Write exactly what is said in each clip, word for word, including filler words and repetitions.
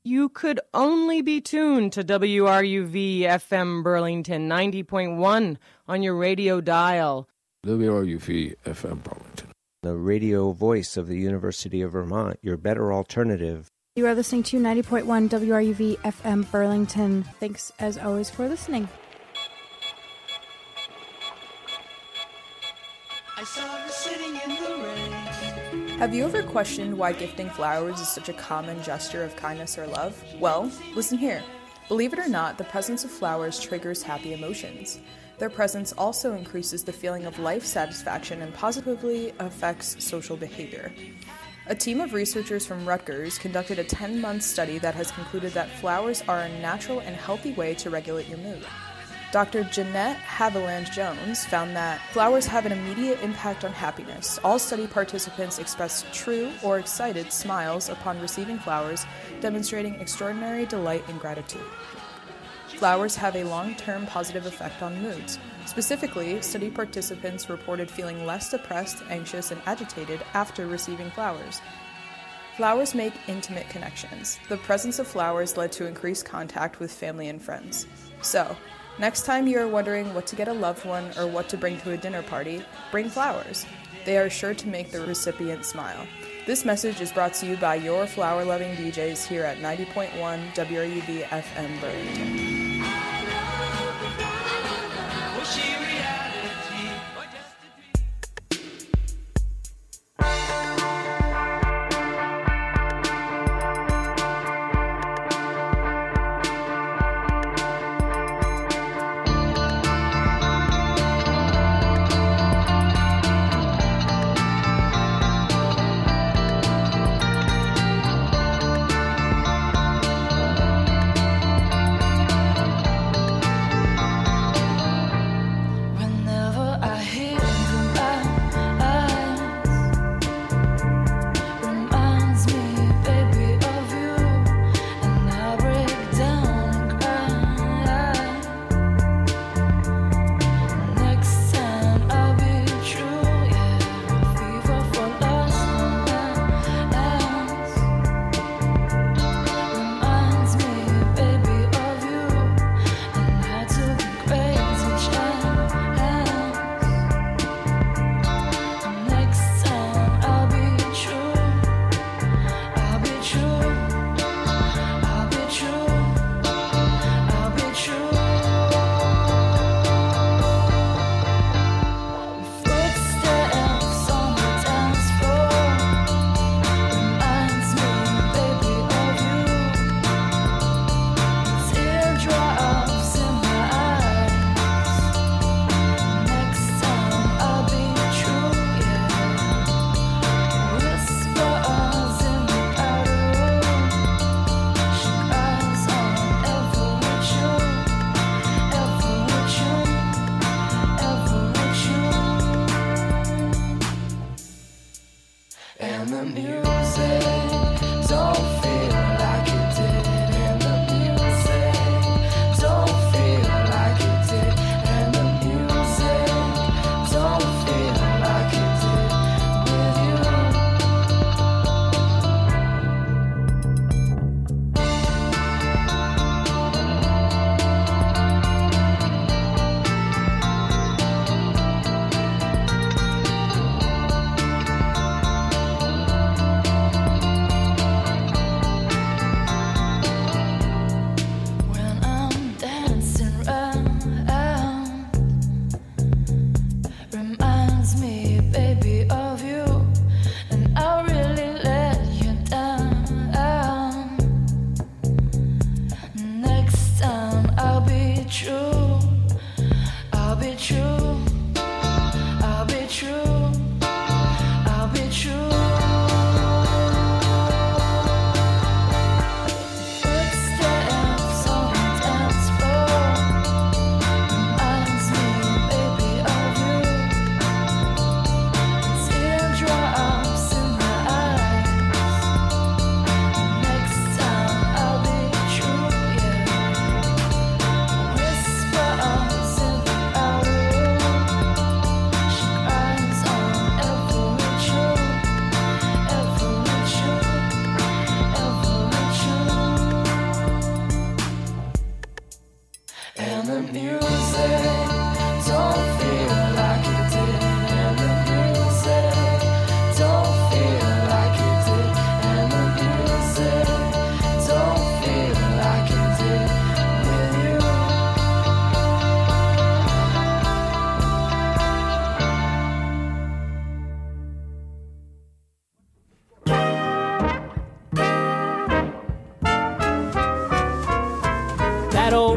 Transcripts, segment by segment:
you could only be tuned to W R U V F M Burlington ninety point one on your radio dial. W R U V F M Burlington, the radio voice of the University of Vermont, your better alternative. You are listening to ninety point one W R U V F M Burlington. Thanks, as always, for listening. I saw her sitting in the rain. Have you ever questioned why gifting flowers is such a common gesture of kindness or love? Well, listen here. Believe it or not, the presence of flowers triggers happy emotions. Their presence also increases the feeling of life satisfaction and positively affects social behavior. A team of researchers from Rutgers conducted a ten-month study that has concluded that flowers are a natural and healthy way to regulate your mood. Doctor Jeanette Haviland-Jones found that flowers have an immediate impact on happiness. All study participants expressed true or excited smiles upon receiving flowers, demonstrating extraordinary delight and gratitude. Flowers have a long-term positive effect on moods. Specifically, study participants reported feeling less depressed, anxious, and agitated after receiving flowers. Flowers make intimate connections. The presence of flowers led to increased contact with family and friends. So, next time you are wondering what to get a loved one or what to bring to a dinner party, bring flowers. They are sure to make the recipient smile. This message is brought to you by your flower-loving D Js here at ninety point one W R U V F M Burlington.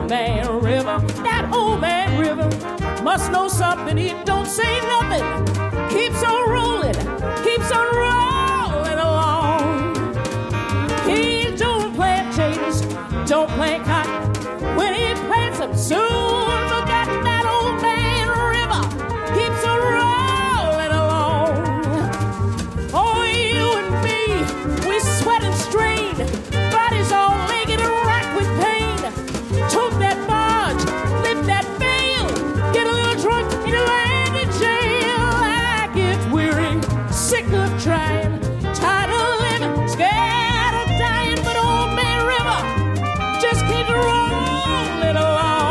man river, that old man river must know something. He don't say nothing, keeps on rolling, keeps on rolling along. He don't plant potatoes, don't plant cotton. When he plants them, soon forgot that old man river keeps on rolling along. Oh, you and me, we sweat and strain, bodies all aching and racked with pain. Tote that barge, lift that bale, get a little drunk and you land in jail. I get weary, sick of trying, tired of living, scared of dying, but old man river just keeps rolling along.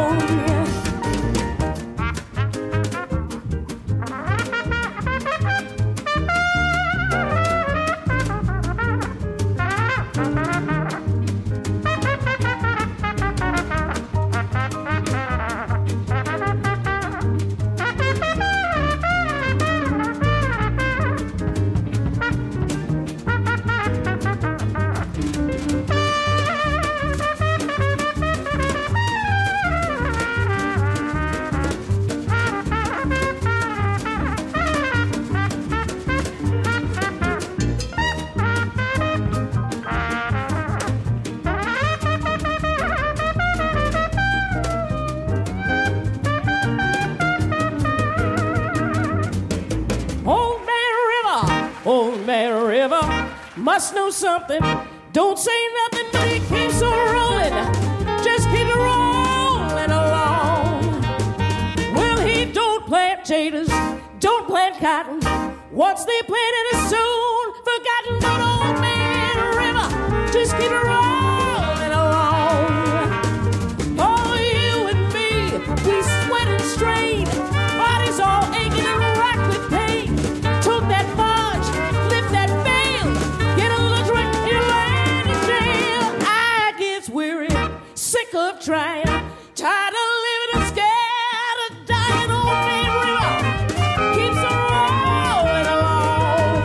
Must know something, don't say nothing, but he keeps on rolling, just keep rolling along. Well, he don't plant potatoes, don't plant cotton. Once they planted it, soon forgotten, but old man river just keep rolling along. Oh, you and me, we sweat and strain, bodies all aching and racked with pain. Took that barge, lift that bale, get a little drink, you land in jail. I get weary, sick of trying, tired of living and scared of dying. Old man river keeps on rolling along.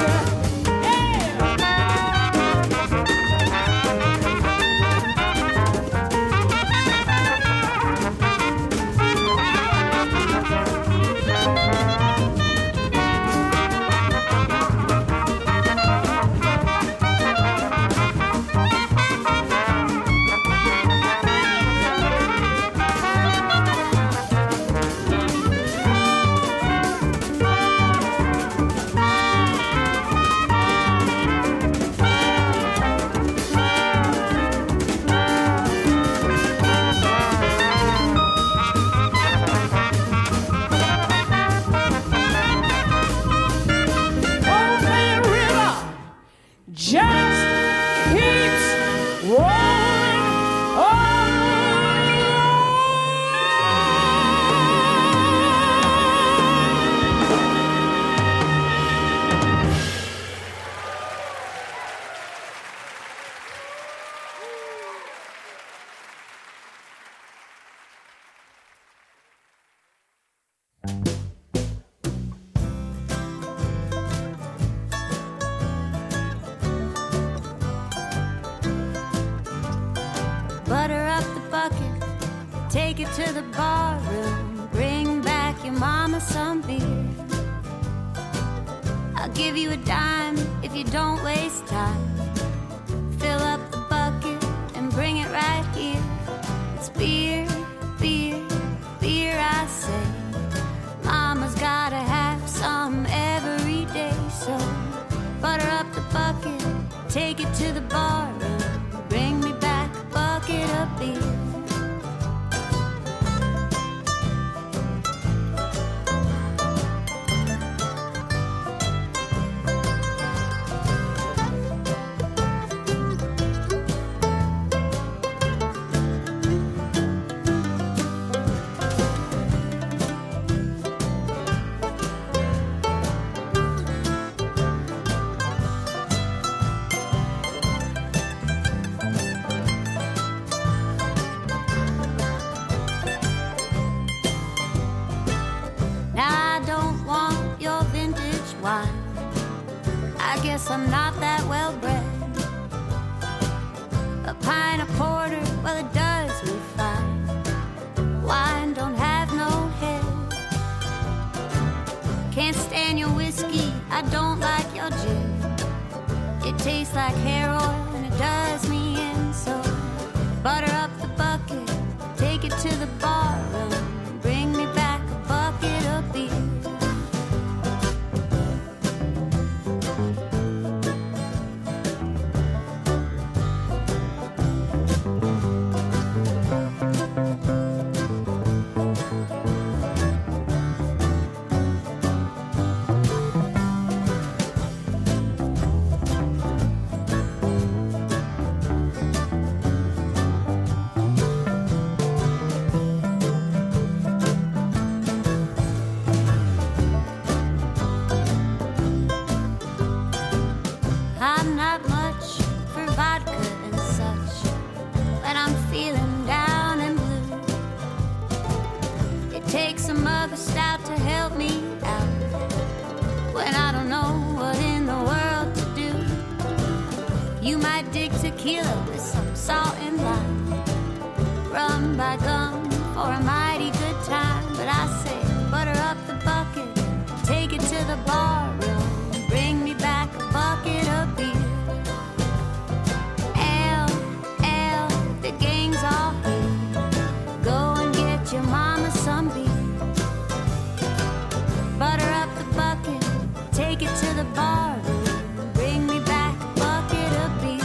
Old man river just keeps rolling Butter up the bucket, take it to the bar room, bring back your mama some beer. I'll give you a dime if you don't waste time. Fill up the bucket and bring it right here. It's beer, beer, beer, I say. Mama's gotta have some every day, so butter up the bucket, take it to the bar room, bring me back a bucket of beer. tastes like hair oil and it does me in. So butter up the bucket, take it to the bar room, bring me back a bucket of beer. I'm not much for vodka and such, but I'm feeling down and blue. It takes a mug of stout to help me out when I don't know what in the world to do. You might dig tequila with some salt and lime, rum by gum for a mighty good time. But I say, butter up the bucket, take it to the bar room, bring me back a bucket of beer. Ale, ale, the gang's all here. Go and get your mama some beer. Butter up the bucket, take it to the bar room, bring me back a bucket of beer.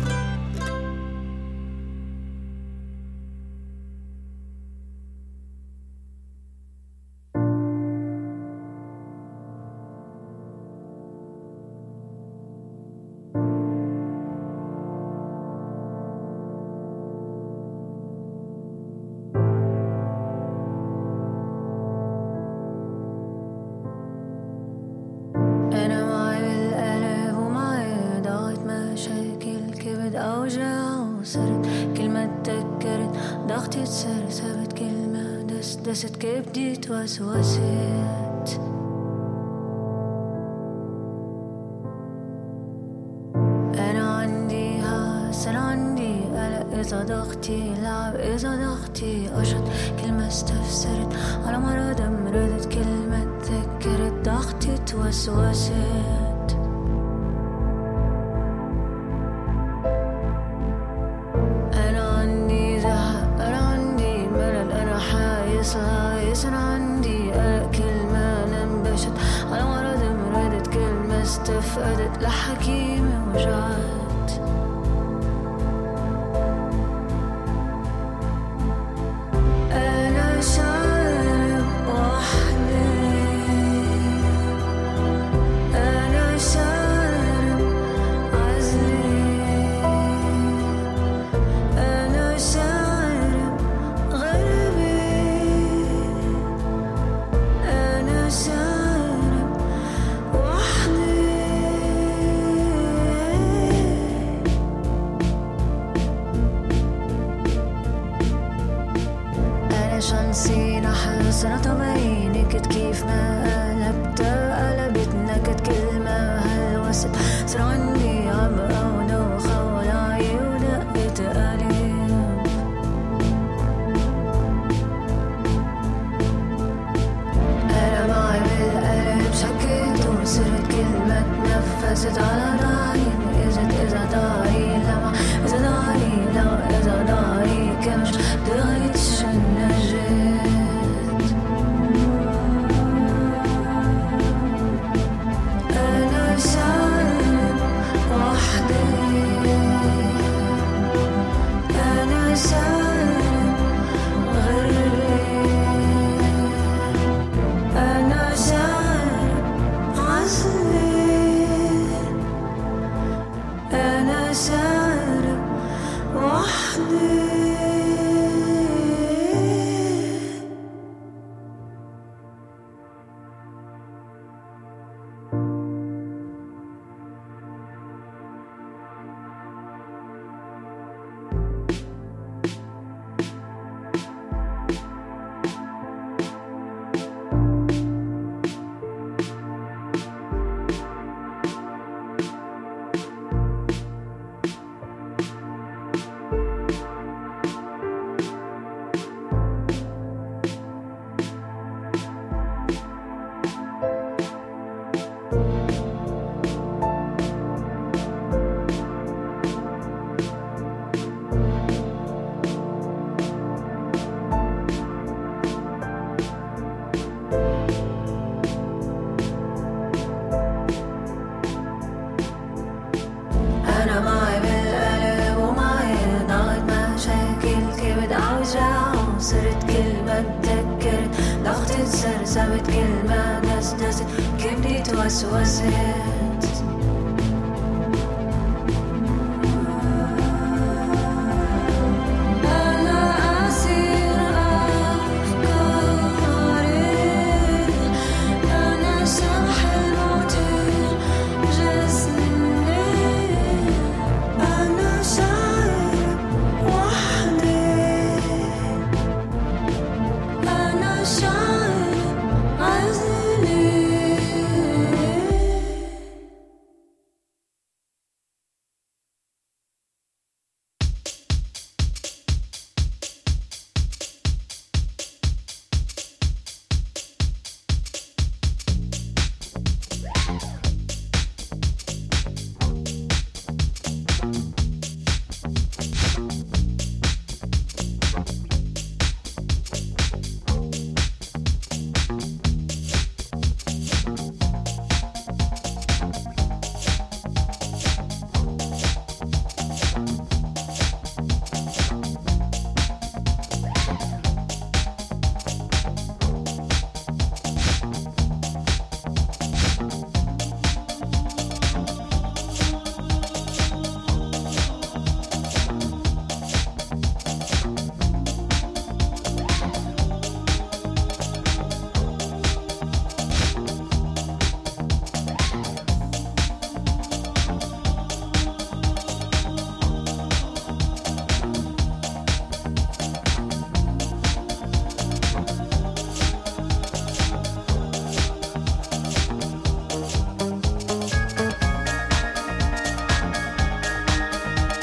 أنا معي بالقلب ومعي ضاعت مشاكل كبد أوجع وصرت كلمة تذكرت ضغطي تصير ثابت كلمة دست دست كبدي توسوست. أنا عندي هاس أنا عندي قلق إذا ضغطي لعب إذا ضغطي أشط كلمة استفسرت على مرض مرضت كلمة تذكرت ضغطي توسوست. أنا عندي زهق أنا عندي ملل أنا حايس لايس أنا عندي قلق كلمة ننبشت على مرض مرضت كلمة استفقدت لحكيمة وجعت. أنا شارب وحدي أنا شارب عزلي أنا شارب غربي أنا شارب وحدي. أنا شانسي نحس أنا طبيعي نكت كيف ما قلبتها قلبت نكت كلمة هالوسط صار عندي عبقى ودوخة ولاعي ودقت قليب. أنا معي بالقلب شكيت وصرت كلمة تنفست على ضهري إجت إذا ضهري لما إذا ضهري لا إذا ضهري كمش دغيتش النجاة. كلمة دسدست كبدي توسوست